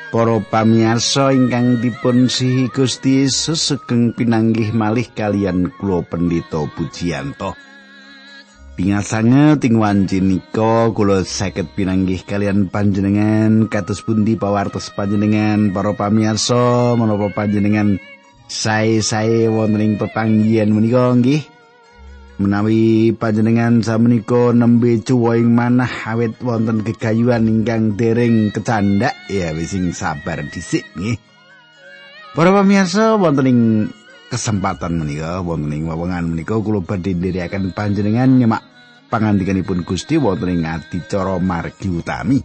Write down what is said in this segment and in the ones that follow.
Para pamirsa ingkang dipun sihi Gusti Yesus sugeng pinanggih malih kalian kula Pendeta Pujiyanto. Pingasane ting wanci nika kula saged pinanggih kalian panjenengan kados pundi pawartos panjenengan para pamirsa menapa panjenengan sae-sae wonten ing pepanggihan menika nggih. Menawi panjenengan samenika nembe cuwing manah awit wonten gegayuhan ingkang dereng kecandak ya wis sing sabar dhisik nggih. Para pamirsa wonten ing kesempatan menika wonten ing wewengan menika kula badhe ndherekaken panjenengan nyemak pangandikanipun Gusti wonten ing adicara margi utami.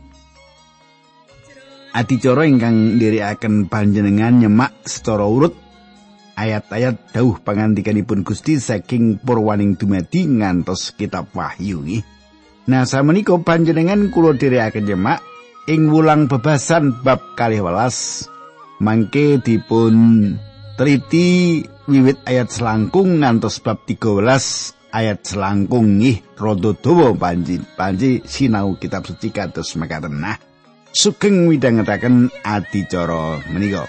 Adicara ingkang ndherekaken panjenengan nyemak secara urut ayat-ayat dawuh pangandikanipun Gusti saking Purwaning dumadi ngantos kitab Wahyu nggih. Nah, samenika panjenengan kula dherekaken nyemak ing wulang bebasan bab 12 mangke dipun teliti wiwit ayat selangkung ngantos bab 13 ayat selangkung nggih. Rada dawa panji sinau kitab suci kados mekaten. Nah, sugeng midhangetaken adicara menika.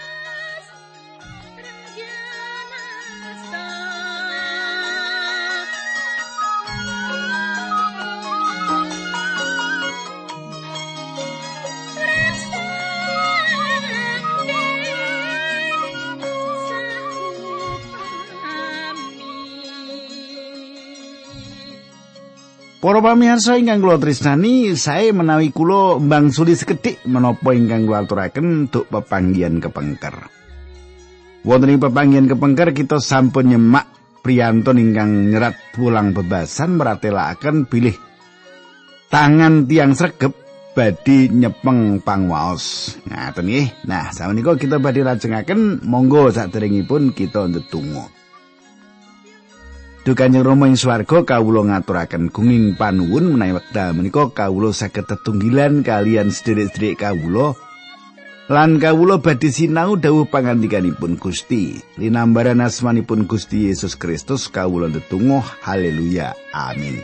Para pamirsa ingkang kula tresnani, sae menawi kula mbangsuli sekedhik menapa ingkang kula aturaken duk pepanggihan kepengker. Wonten ing pepanggihan kepengker kita sampun nyemak priyantun ingkang nyerat wulang bebasan meratelaken bilih tangan tiang sregep badhe nyepeng pangwaos. Ngaten nggih. Nah, samenika kita badhe lajengaken monggo saderengipun kita ndedonga. Duh Kanjeng Rama ing swarga kawula ngaturaken gunging panuwun menawi wekdal menika kawula saged tetunggilan kalian sedherek-sedherek kawula lan kawula badhe sinau dawuh pangandikanipun Gusti. Linambaran asmanipun Gusti Yesus Kristus kawula ndedonga. Haleluya. Amin.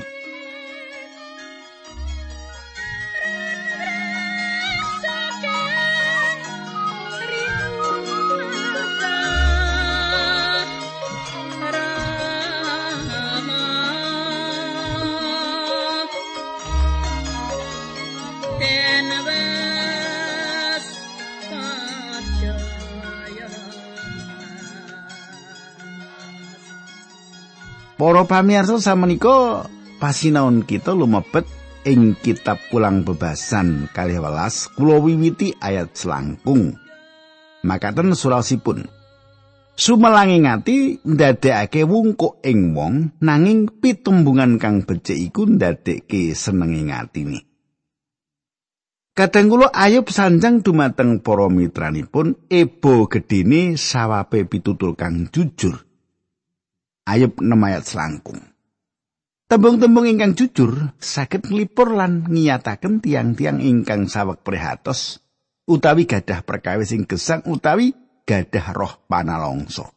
Para pamirsa samenika pasinaon kita lumebet ing kitab Wulang Bebasan 12 kula wiwiti ayat selangkung. Makaten surasipun. Sumelanging ati ndadekake wungkuk ing wong nanging pitembungan kang becik iku ndadekke senenging atine. Kadang kula Ayub sanjang dumateng para mitranipun ebo gedene sawape pitutur kang jujur. Ayub 6 ayat selangkung. Tembung-tembung ingkang jujur saged nglipur lan ngiyataken tiang-tiang ingkang saweg prihatos utawi gadah perkawis sing gesang utawi gadah roh panalongso.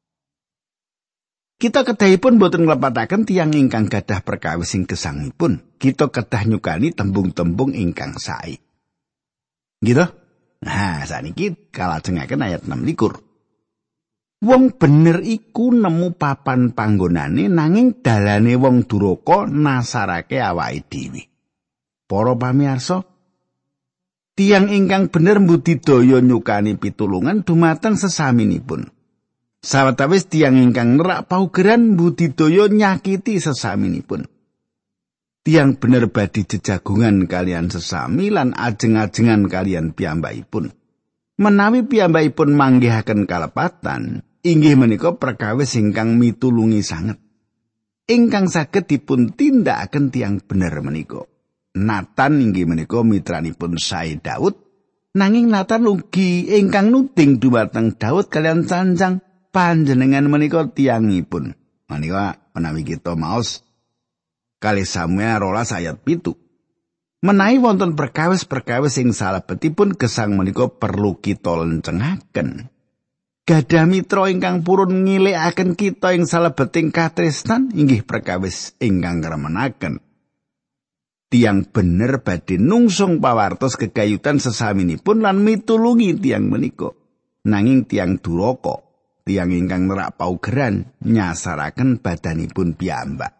Kita kedahipun boten nglepataken tiang ingkang gadah perkawis sing gesangipun. Kita kedah nyukani tembung-tembung ingkang sae. Gitu? Nah, saniki kalajengaken ayat 6. Wong bener iku nemu papan panggonane nanging dalane wong duraka nasarake awake dhewe. Para pamirsa, tiang ingkang bener mbudidaya nyukani pitulungan dumateng sesaminipun. Sawetawis tiang ingkang nerak paugeran mbudidaya nyakiti sesaminipun. Tiang bener badhe jejagungan kalian sesami lan ajeng-ajengan kalian piyambakipun. Menawi piyambakipun manggihaken kalepatan, inggih menika perkawis ingkang mitulungi sanget. Ingkang saged dipun tindakaken tiang bener menika. Natan inggih menika mitranipun sae Daud, nanging Natan ugi ingkang nuding dumateng Daud kalian sanjang panjenengan menika tiangipun. Menika menawi kita maos kalih Samuel 12 ayat 7. Menawi wonten perkawis-perkawis sing salebetipun gesang menika perlu kita lencengaken. Gadah mitra ingkang purun ngilikaken kita ing salebeting katresnan inggih perkawis ingkang remenaken. Tiang bener badhe nungsung pawartos gegayutan sesaminipun lan mitulungi tiang menika. Nanging tiang duraka, tiang ingkang nerak paugeran nyasaraken badanipun piyambak.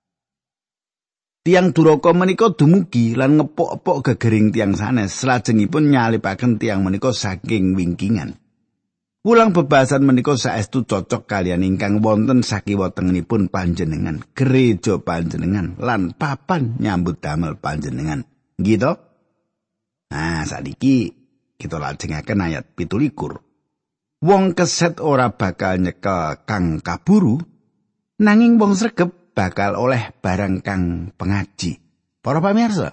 Tiang duraka menika dumugi lan ngepok-epok gegering tiang sanes, salajengipun nyalipaken tiang menika saking wingkingan. Wulang bebasan menika saestu cocok kalian ingkang wonten sakiwatengenipun panjenengan, gereja panjenengan lan papan nyambut damel panjenengan. Gitu? Nah, saiki kita lajengaken ayat 17. Wong keset ora bakal nyekel kang kaburu, nanging wong sregep bakal oleh barang kang pengaji. Para pamirsa,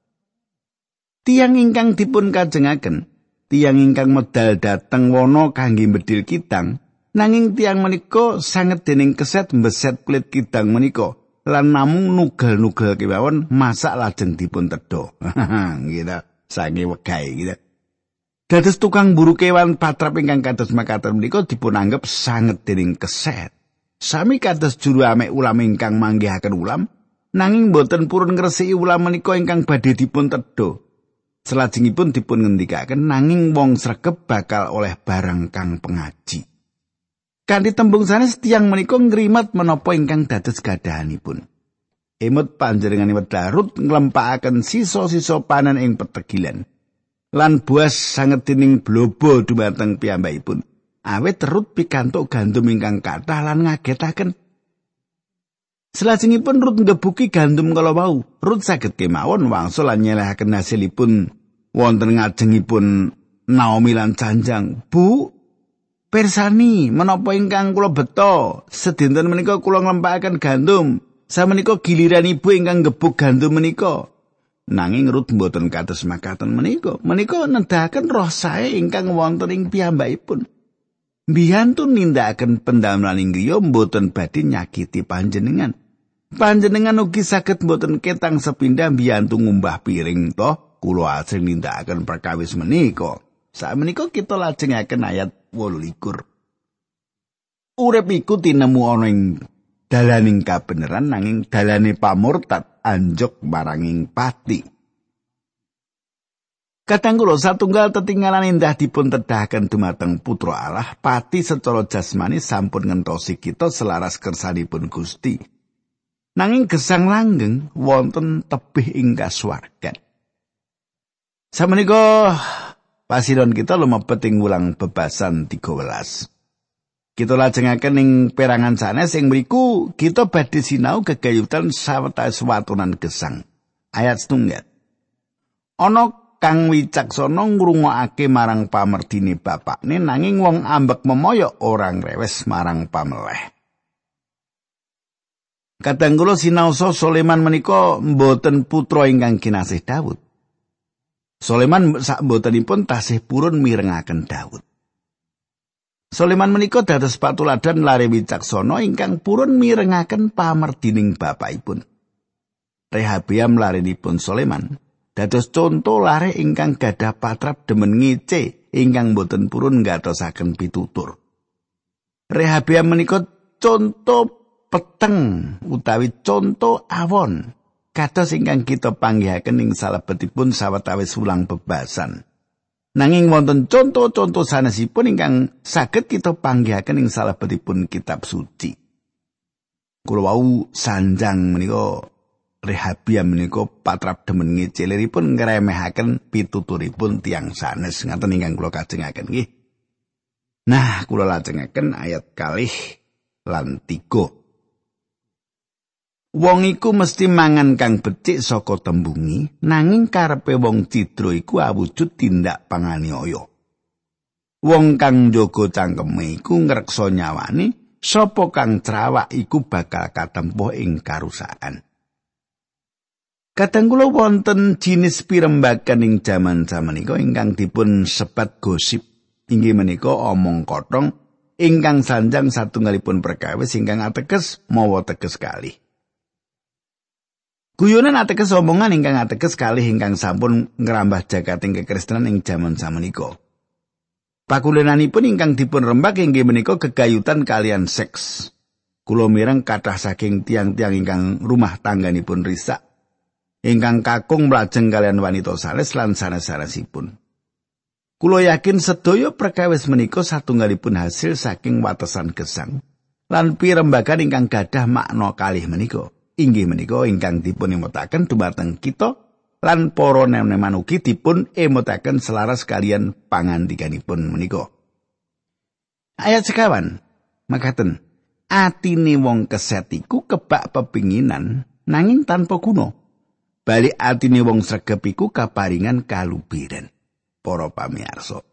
tiang ingkang dipun kajengaken, tiang ingkang medal dateng wana kangge mbedil kidang, nanging tiang menika sanget dening keset mbeset kulit kidang menika lan namung nugel-nugel kemawon masak lajeng dipun tedha. Gitu, sange wegahe gitu. Dados tukang buru kewan patrap ingkang kados makaten menika dipun anggep sanget dening keset. Sami kados juru amek ulam ingkang manggihaken ulam, nanging boten purun ngresiki ulam menika ingkang badhe dipun tedha. Salajengipun dipun ngendikaken nanging wong sregep bakal oleh barang kang pengaji. Kanthi tembung sanes tiyang menika ngrimat menapa ingkang dados gadahanipun. Emut panjenenganipun Rut nglempakaken sisa-sisa panen ing petegilan. Lan buas sanget dening blobo dumateng piyambakipun. Awit Rut pikantuk gandum ingkang kathah lan ngagetaken. Salajengipun Rut ngebuki gandum kala wau. Rut saged kemawon wangsul lan nyelehaken hasilipun wonten ngajengipun Naomi lan Janjang. Bu, pirsani menapa ingkang kula beto? Sedinten menika kula nglempakaken gandum. Samenika giliran ibu ingkang ngebuk gandum menika. Nanging Rut mboten kados makaten menika. Menika nedahaken roh sae ingkang wonten ing piyambakipun. Mbiyantu nindakaken pendamelan inggih mboten badhe nyakiti panjenengan. Panjenengan ugi saged mboten ketang sepindah mbiyantu ngumbah piring toh kula ajeng nindakaken perkawis menika. Sakmenika kita lajengaken ayat 28. Urip iku tinemu ana ing dalaning kabeneran nanging dalane pamurtad anjuk maranging pati. Kadang kula satunggal tetinggalan endah dipun tedahaken dumateng Putra Allah, pati secara jasmani sampun ngentosi kita selaras kersanipun Gusti. Nanging gesang langgeng wonten tebih ing kasuwargan. Samenika pasiron kita lumebet ing wulang bebasan 13. Kita lajengaken ing perangan sanes ing mriku kita badhe sinau gegayutan sawetawis watunan gesang. Ayat 1. Ana kang wicaksana ngrungokake marang pamerdine bapakne nanging wong ambek memoyok ora ngrewes marang pameleh. Kadang kula sinaosa Soleman menika mboten putra ingkang kinasih Daud. Soleman sak botenipun tasih purun mirengaken Daud. Soleman menika dados patuladan lare wicaksana ingkang purun mirengaken pamerdining bapakipun. Rehabeam larenipun Soleman dados conto lare ingkang gadah patrap demen ngece ingkang boten purun ngatosaken pitutur. Rehabeam menika conto peteng utawi conto awon kados ingkang kita panggihaken ing salebetipun sawetawis wulang bebasan. Nanging wonten conto-conto sanesipun ingkang saged kita panggihaken ing salebetipun kitab suci. Kula wau sanjang menika Rehabeam menika patrap demen ngeceliripun ngremehaken pituturipun tiyang sanes ngaten ingkang kula kajengaken nggih. Nah, kula lajengaken ayat 2 lan 3. Wong iku mesti mangan kang becik saka tembungi, nanging karepe wong cidra iku awujud tindak panganiaya. Wong kang njaga cangkeme iku ngreksa nyawane, sapa kang crawak iku bakal katempuh ing karusakan. Kadang kula wonten jinis pirembagan ing jaman samenika ingkang dipun sebat gosip. Inggih menika omong kotong ingkang sanjang satunggalipun perkawis ingkang ateges mawa teges kalih. Guyonan ateges omongan ingkang ateges kalih ingkang sampun ngrambah jagating kekristenan ing jaman samenika. Pakulenanipun ingkang dipun rembak inggih menika gegayutan kalian seks. Kula mireng kathah saking tiang-tiang ingkang rumah tangganipun risak. ingkang kakung mlajeng kalian wanita sales lan sanes-sanesipun. Kula yakin sedaya perkawis menika satunggalipun hasil saking watesan gesang lan pirembagan ingkang gadah makna kalih menika. Inggih menika ingkang dipun emutaken dumateng kita lan para nem-neman ugi dipun emutaken selaras kalian pangandikanipun menika. Ayat sekawan makaten, atine wong keset iku kebak pepinginan nanging tanpa guna. Balik atine wong sregep iku kaparingan kalubiran. Para pamirsa,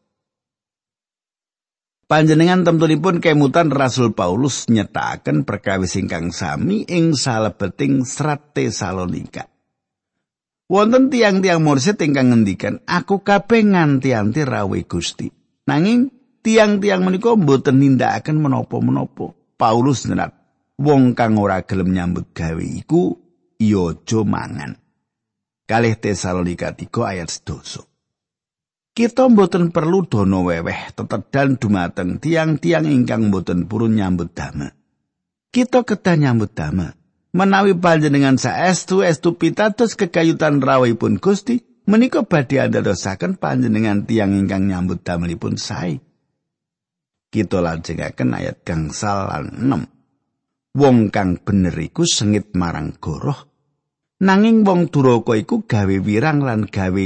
panjenengan temtunipun kemutan Rasul Paulus nyetakaken perkawis ingkang sami ing salebeting Serat Tesalonika. Wonten tiang-tiang mursid ingkang ngendikan, aku kabeh nganti-anti rawuh Gusti. Nanging tiang-tiang menika mboten nindakaken menapa-menapa. Paulus nyerat, wong kang ora gelem nyambut gawe iku ya aja mangan. Kalih Tesalonika 3 ayat 11. Kita mboten perlu dono weweh tetedan dumateng tiang-tiang ingkang mboten purun nyambut damel. Kita kedah nyambut damel. Menawi panjenengan saestu pitados kekayutan rawuhipun Gusti, menika badhe andadosaken panjenengan tiang ingkang nyambut damelipun sae. Kita lajengaken ayat gangsal lan 6. Wong kang bener iku sengit marang goroh, nanging wong duraka iku gawe wirang lan gawe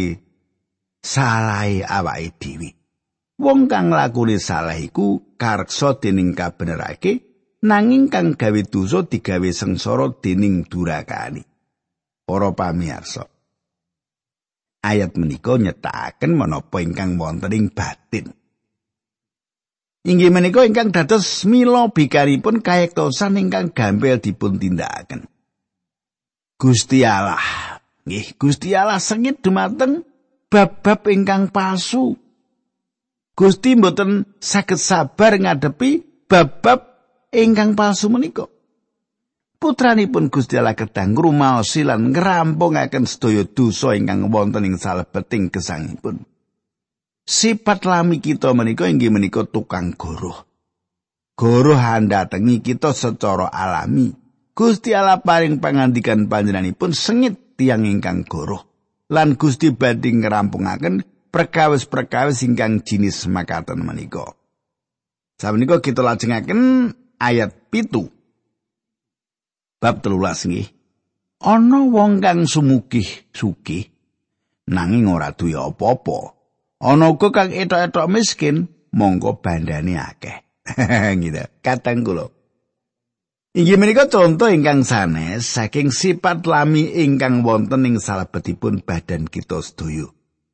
salahe awake dhewe. Wong kang lakune salah iku kareksa dening kabenerake, nanging kang gawe dosa digawe sengsara dening durakane. Para pamirsa, ayat menika nyetakaken menapa ingkang wonten ing batin. Inggih menika ingkang dados mila bikaripun kayektosan ingkang gampil dipun tindakaken. Gusti Allah, nggih Gusti Allah sengit dumateng bab-bab ingkang palsu. Gusti mboten saged sabar ngadepi bab-bab ingkang palsu menika. Putranipun Gusti Allah kedah ngrumaosi lan ngrampungaken sedaya dosa ingkang wonten ing salebeting gesangipun. Sifat lami kita menika inggih menika tukang goroh. Goroh handhatengi kita secara alami. Gusti Allah paring pangandikan panjenenganipun sengit tiyang ingkang goroh. Lan Gusti badhe ngrampungaken perkawis-perkawis ingkang jinis makaten menika. Sapunika kita lajengaken ayat 7. Bab 13 nggih. Ana wong kang sumugih-sugih nanging ora duwe apa-apa. Ana uga kang etok-etok miskin monggo bandane akeh. Gitu. Katang kula. Inggih menika contoh ingkang sanes saking sifat lami ingkang wonten ing salebetipun badan kita sedaya.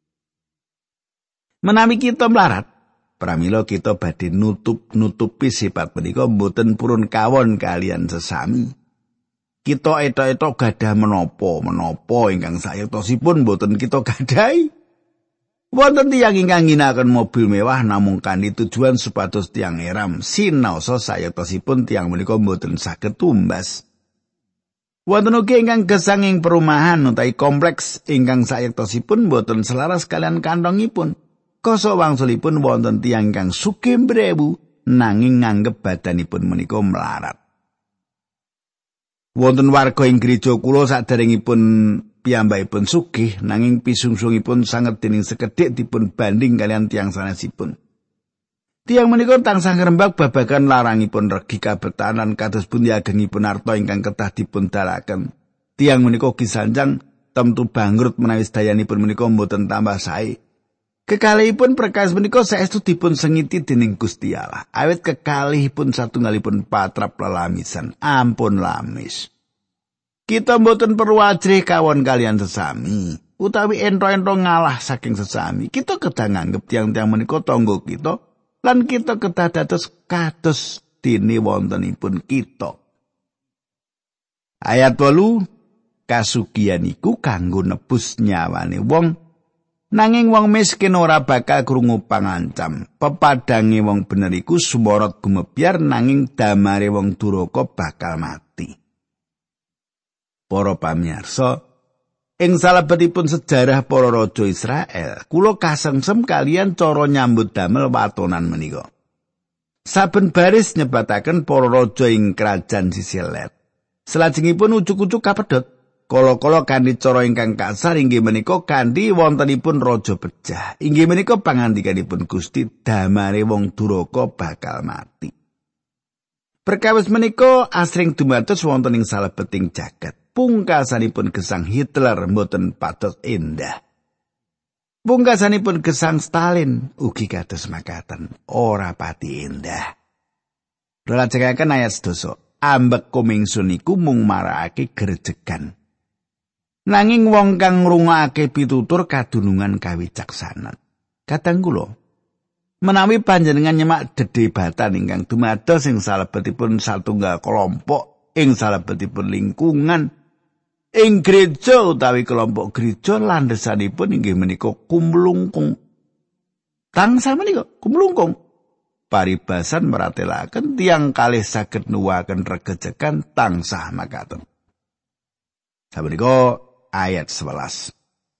Menawi kita mlarat, pramila kita badhe nutupi sifat menika mboten purun kawon kalian sesami. Kita etok-etok gadah menapa ingkang sayektosipun mboten kita gadahi. Wonten tiyang ingkang ngginakaken mobil mewah namung kanthi tujuan supados tiyang eram sinaosa sayektosipun tiyang menika mboten saged tumbas. Wonten ugi ingkang gesang ing perumahan utawi kompleks ingkang sayektosipun mboten selaras kalian kantongipun. Koso wangsulipun wonten tiyang ingkang sugih mbrewu nanging nganggep badanipun menika melarat. Wonten warga ing gereja kula saderengipun piyambakipun sugih nanging pisungsungipun sanget dening sekedhik dipun banding kalian tiyang sanesipun. Tiyang menika tansah ngrembak babagan larangipun regi kabetanan kados pundi agengipun arta ingkang kedah dipun dalaken. Tiyang menika gisanjang temtu bangkrut menawi sedayanipun menika mboten tambah sae. Kekalihipun perkawis menika saestu dipun sengiti dening Gusti Allah. Awit kekalihipun satunggalipun patrap lelamisan, ampun lamis. Kita mboten perlu ajrih kawon kalian sesami, utawi ento-ento ngalah saking sesami. Kita kedah nganggep tiang-tiang menika tangga kita, lan kita kedah dados kados dene wontenipun kita. Ayat 8, kasugihan iku kanggo nebus nyawane wong, nanging wong miskin ora bakal krungu pangancam. Pepadange wong bener iku sumorot gumebyar, nanging damare wong duraka bakal mati. Para pamirsa, ing salebetipun sejarah para raja Israel, kula kasengsem kalian cara nyambut damel watonan menika. Saben baris nyebataken para raja ing kerajaan sisi ler. Salajengipun ujug-ujug kapedhot, Kala-kala kanthi cara ingkang kasar inggih menika kanthi wontenipun raja pejah. Inggih menika pangandikanipun Gusti, damare wong duraka bakal mati. Perkawis menika asring dumados wonten ing salebeting jagat. Pungkasanipun gesang Hitler mboten patos endah. Pungkasanipun gesang Stalin ugi kados makaten, ora pati endah. Lajengaken ayat 10. Ambek kumingsun iku mung marakake grejegan. Nanging wong kang ngrungokake pitutur kadunungan kawicaksanan. Kadang kula menawi panjenengan nyemak dedebatan ingkang dumados ing salebetipun satunggal kelompok, ing salebetipun lingkungan, ing gereja utawi kelompok gereja landhesanipun inggih menika kumlungkung. Tangsa menika kumlungkung. Paribasan meratelaken tiyang kalih saged nuwuhaken regejegan tansah makaten. Sabenika ayat 11.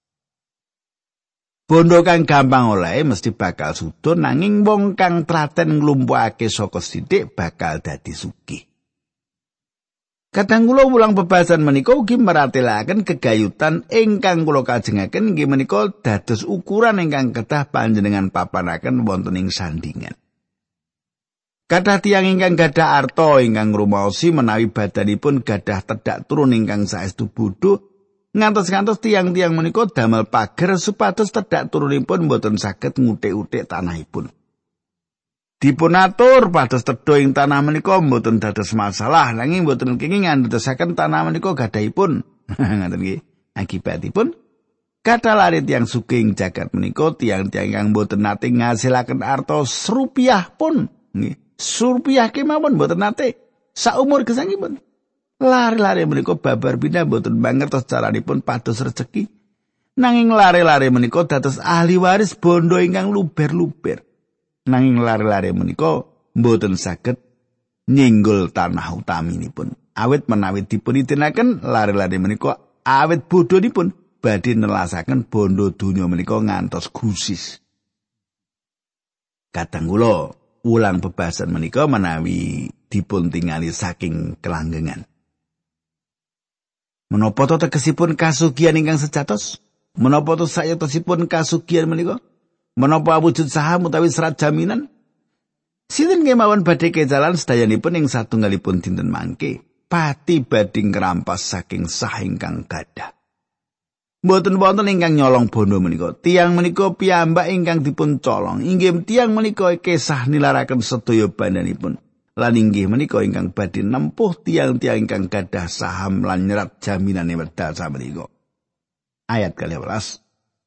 Bondo kang gampang oleh mesti bakal sudon nanging wong kang traten nglumpukake saka sithik bakal dadi sugih. Kadang kula wulang bebasan menika ugi meratelaken gegayutan ingkang kula kajengaken inggih menika dados ukuran ingkang kedah panjenengan papanaken wonten ing sandingan. Kathah tiyang ingkang gadah arta ingkang ngrumaosi menawi badanipun gadah tedhak turun ingkang saestu bodho, ngantos-ngantos tiyang-tiyang menika damel pager supados tedhak turunipun boten saged nguthik-uthik tanahipun. Dipunatur pados tedha ing tanah menika boten dados masalah, nanging boten kenging ngantosaken tanah menika gadahipun. Ngaten nggih. Akibatipun kathah lare tiyang sugih ing jagat menika tiyang-tiyang ingkang boten nate ngasilaken arta rupiah pun nggih. Rupiah kemawon boten nate saumur gesangipun. Lare-lare menika babar pindah boten mangertos caranipun pados rejeki. Nanging lare-lare menika dados ahli waris bondo ingkang luber-luber. Nanging lare-lare menika boten saged nyinggul tanah utaminipun. Awit menawi dipun idinaken lare-lare menika awit bodhonipun badhe nelasaken bondo donya menika ngantos gusis. Kadang kula ulang bebasan menika menawi dipun tingali saking kelanggengan. Menapa to tegesipun kasugihan ingkang sejatos? Menapa to sayatosipun kasugihan menika? Menapa wujud saham utawi serat jaminan? Sinten kemawon badhe kejalan sedayanipun ing satunggalipun dinten mangke, pati badhe ngrampas saking sah ingkang gadah. Mboten wonten ingkang nyolong bondo menika. Tiyang menika piyambak ingkang dipun colong. Inggih tiyang menika kesah nilaraken sedaya bandanipun. Lan inggih menika ingkang badhe nempuh tiyang-tiyang ingkang gadah saham lan nyerat jaminane wedal samenika. Ayat 12.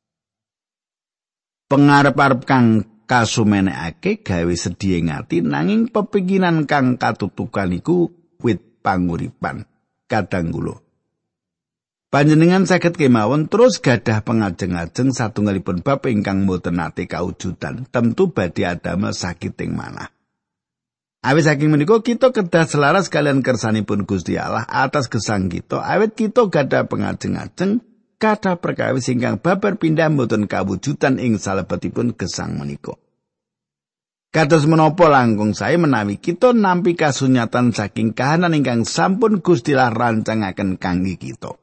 Pengarep-arep kang kasumenekake gawe sedhiye ngati nanging pepikiran kang katutukan iku wit panguripan. Kadang kula panjenengan saged kemawon terus gadah pengajeng-ajeng satunggalipun bab ingkang boten nate kaujudan, tentu badhe adamel sakiting manah. Awit saking menika kita kedah selaras kalian kersanipun Gusti Allah atas gesang kita, awit kita gadah pengajeng-ajeng kathah perkawis ingkang babar pindah boten kawujudan ing salebetipun gesang menika. Kados menapa langkung sae menawi kita nampi kasunyatan saking kahanan ingkang sampun Gusti Allah rancangaken kangge kita.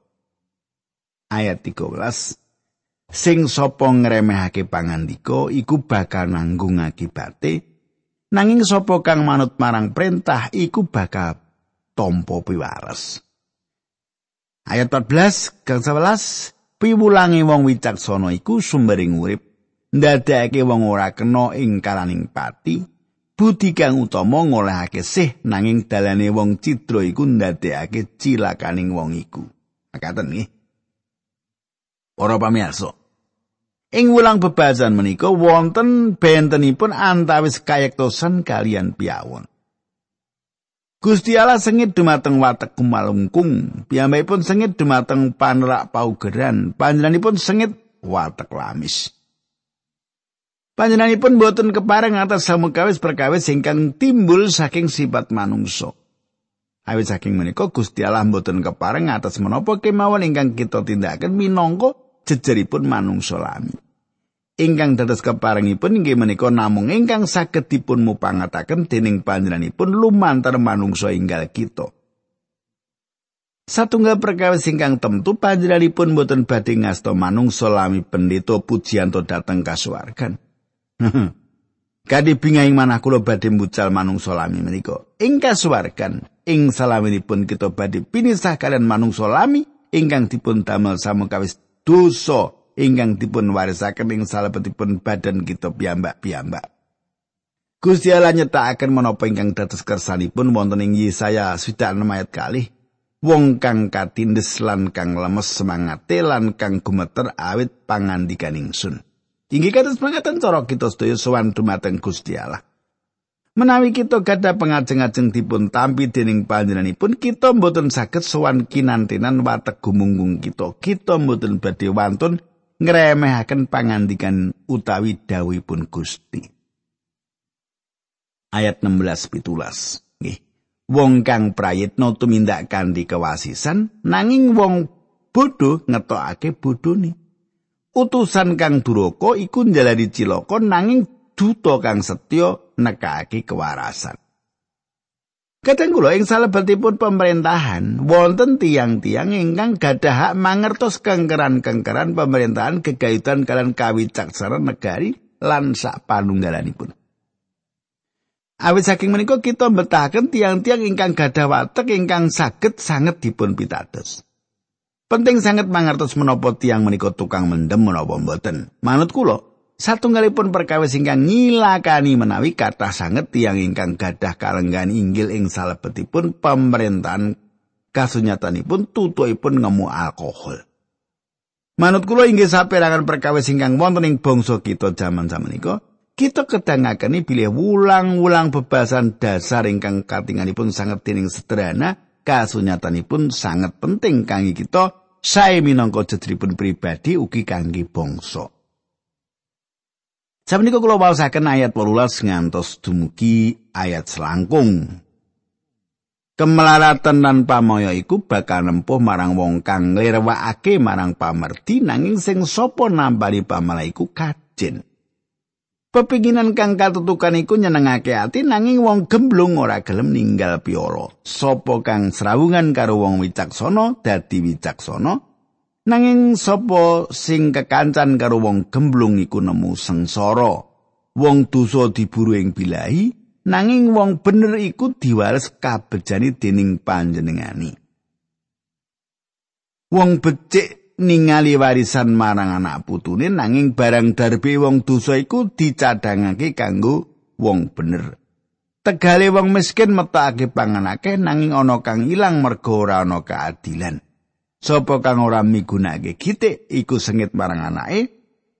Ayat 13. Sing sapa ngremehake pangandika iku bakal nanggung akibate, nanging sapa kang manut marang perintah iku bakal tampa piwares. Ayat 14 kang 11. Piwulange wong wicaksana iku sumbering urip, ndadekake wong ora kena ing kalaning pati, budi kang utama ngolehake sih, nanging dalane wong cidra iku ndadekake cilakaning wong iku. Makaten nggih. Para pamirsa, ing wulang bebasan menika wonten bentenipun antawis kayektosan kalian piyawon. Gusti Allah sengit dumateng watek kumalungkung, piyambakipun sengit dumateng panerak paugeran, panjenenganipun sengit watek lamis. Panjenenganipun boten kepareng atas samukawis perkawis ingkang timbul saking sifat manungsa. Awit saking menika Gusti Allah mboten kepareng atas menapa kemawon ingkang kita tindakaken minangka jejeripun manungsa lami. Ingkang dados keparengipun inggih menika namung ingkang saged dipun mupangataken dening panjenenganipun lumantar manungsa enggal kita. Satunggal perkawis ingkang temtu panjenenganipun boten badhe ngasta manungsa lami pendeta pujianto dhateng kasuwargan. Kadhi bingahing manah kula badhe mbucal manungsa lami menika. Ing kasuwargan ing salaminipun kita badhe pinisah kalian manungsa lami ingkang dipun damel samukawis dosa ingkang dipun warisaken ing salebetipun badan kita piyambak-piyambak. Gusti Allah nyetakaken menapa ingkang dados kersanipun wonten ing Yesaya 66 ayat 2. Wong kang katindes lan kang lemes semangate lan kang gumeter awit pangandikan ingsun. Inggih kados mangkaten cara kita sedaya sowan dumateng Gusti Allah. Menawi kita gadah pengajeng-ajeng dipun tampi dening panjenenganipun, kita mboten saged sowan kinantenan watek gumunggung kita. Kita mboten badhe wantun ngremehaken pangandikan utawi dawuhipun Gusti. Ayat 16-17. Nggih. Wong kang prayitna tumindak kanthi kewasisan nanging wong bodho ngetokake bodhone. Utusan kang duraka iku njalari cilaka nanging duta kang setya nekake kewarasan. Kadang kula ing salebetipun pemerintahan wonten tiang-tiang ingkang gadah hak mangertos kengkeran-kengkeran pemerintahan gegayutan kalian kawicaksanan negari lan sak panunggalanipun. Awit saking menika kita mbetahaken tiang-tiang ingkang gadah watek ingkang saged sanget dipun pitados. Penting sanget mangertos menapa tiang menika tukang mendem menapa mboten. Manut kula, satunggalipun perkawis ingkang ngilakani menawi kathah sanget tiang ingkang gadah kalenggan inggil ing salebetipun pemerintahan kasunyatanipun tutukipun ngemu alkohol. Manut kula inggih saperangan perkawis ingkang wonten ing bangsa kita jaman samenika. Kita kedangakeni bilih wulang-wulang bebasan dasar ingkang katinganipun sanget dening sederhana, kasunyatanipun sanget penting kangge kita sae minangka jedripun pribadi ugi kangge bangsa. Samenika kula waosaken ayat 18 ngantos dumugi ayat selangkung. Kemelaratan lan pamaya iku bakal nempuh marang wong kang nglirwakake marang pamerdi nanging sing sapa nambani pamala iku kajen. Pepinginan kang katutukan iku nyenengake ati nanging wong gemblung ora gelem ninggal piara. Sapa kang srawungan karo wong wicaksana dadi wicaksana, nanging sapa sing kekancan karo wong gemblung iku nemu sengsara. Wong dosa diburu ing bilahi, nanging wong bener iku diwales kabejane dening panjenengane. Wong becik ningali warisan marang anak putune nanging barang darbe wong dosa iku dicadhangake kanggo wong bener. Tegale wong miskin metake panganake nanging ana kang ilang merga ora ana keadilan. Sapa kang ora migunakake gitik iku sengit marang anake.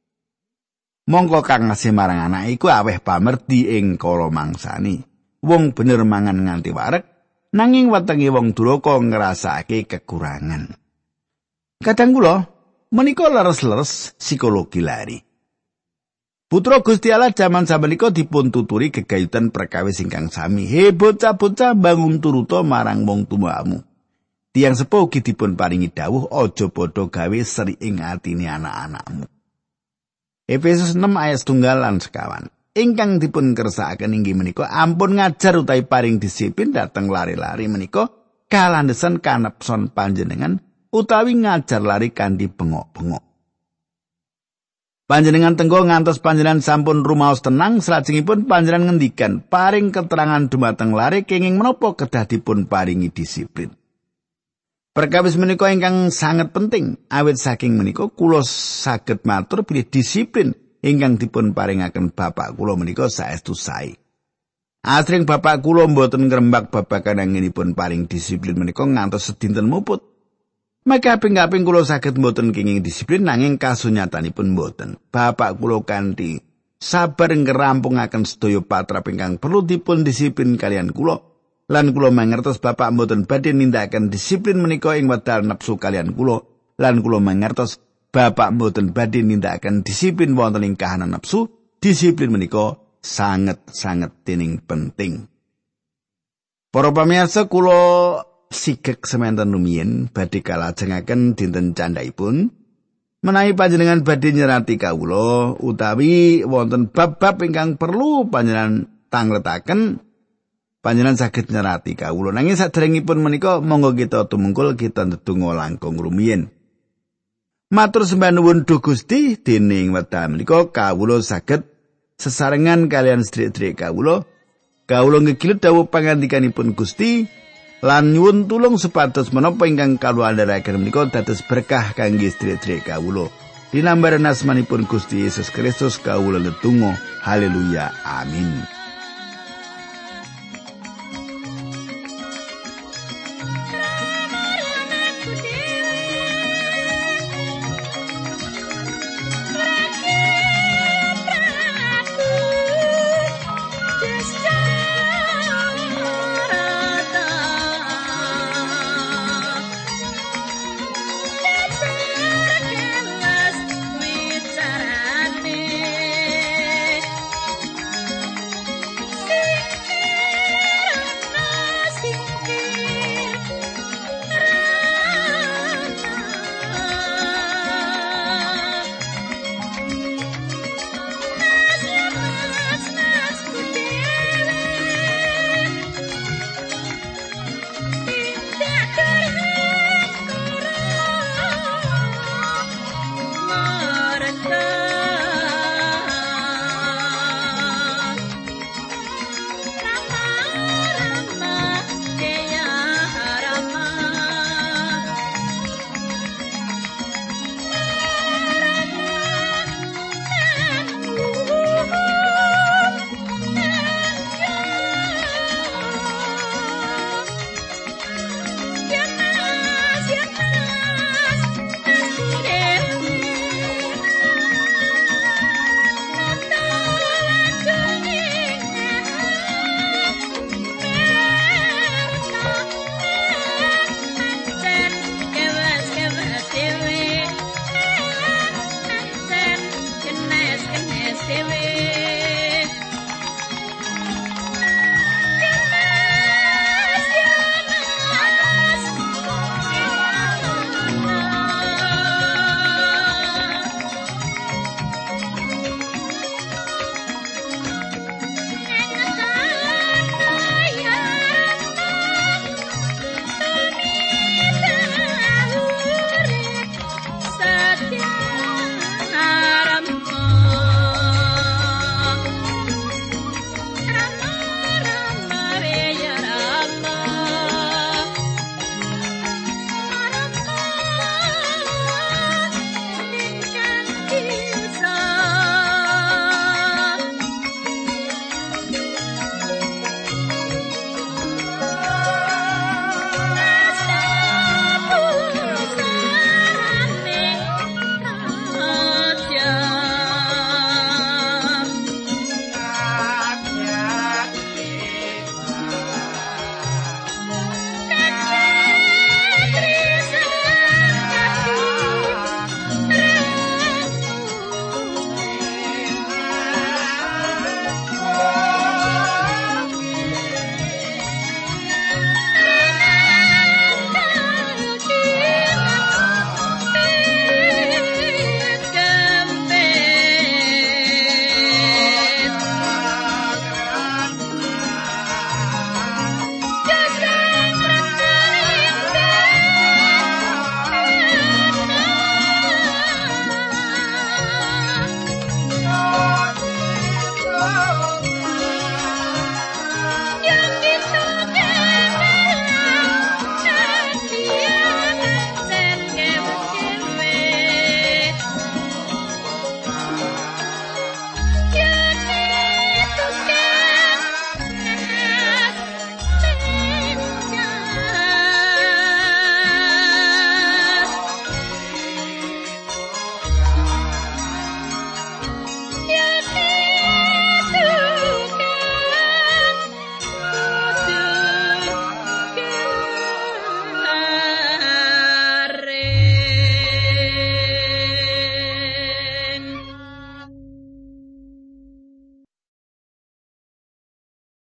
Mongko kang ngasih marang anake iku aweh pamerdi ing kala mangsani. Wong bener mangan nganti wareg nanging wetenge wong duraka ngrasake kekurangan. Kadang kula menika leres-leres psikologi lari. Putra Gusti Allah jaman samenika dipun tuturi gegayutan perkawis ingkang sami. He bocah-bocah bangun turuta marang wong tuamu. Tiyang sepuh ugi dipun paringi dawuh aja padha gawe seri ing atine anak-anakmu. Efesus 6 ayat 1 lan 2. Ingkang dipun kersakaken inggih menika ampun ngajar utawi paring disiplin dhateng lari-lari menika kalandhesan kanepson panjenengan utawi ngajar lari kanthi bengok-bengok. Panjenengan tenggo ngantos panjenengan sampun rumaos tenang salajengipun panjenengan ngendikan paring keterangan dumateng lari kenging menapa kedah dipun paringi disiplin. Perkawis menika ingkang sangat penting awit saking menika kula saged matur bilih disiplin ingkang dipun paringaken bapak kula menika saestu sae. Asring bapak kula mboten ngrembak babagan anggenipun paring disiplin menika ngantos sedinten muput. Maka kaping-kaping kula saged mboten kenging disiplin nanging kasunyatanipun mboten. Bapak kula kanthi sabar ngrampungaken sedaya patrap ingkang perlu dipun disiplin kalian kula. Lan kula mangertos bapak mboten badhe nindakaken disiplin menika ing wedal nepsu kalian kula. Lan kula mangertos bapak mboten badhe nindakaken disiplin wonten ing kahanan nepsu. Disiplin menika sanget-sanget dening penting. Para pamirsa kula sigek semanten rumiyin badhe kalajengaken dinten candhaipun menawi panjenengan badhe nyerati kawula utawi wonten bab-bab ingkang perlu panjenengan tangletaken panjenengan saged nyerati kawula. Nanging saderengipun menika monggo kita tumungkul kita ndedonga langkung rumiyin. Matur sembah nuwun Duh Gusti, dening wekdal menika kawula saged sesarengan kalian sedherek-sedherek kawula. Kawula ngegilut dawuh pangandikanipun Gusti lan nyuwun tulung supados menapa ingkang kawula andharaken menika dados berkah kangge sedherek-sedherek kawula. Dinambaran asmanipun Gusti Yesus Kristus kawula ndedonga. Haleluya. Amin.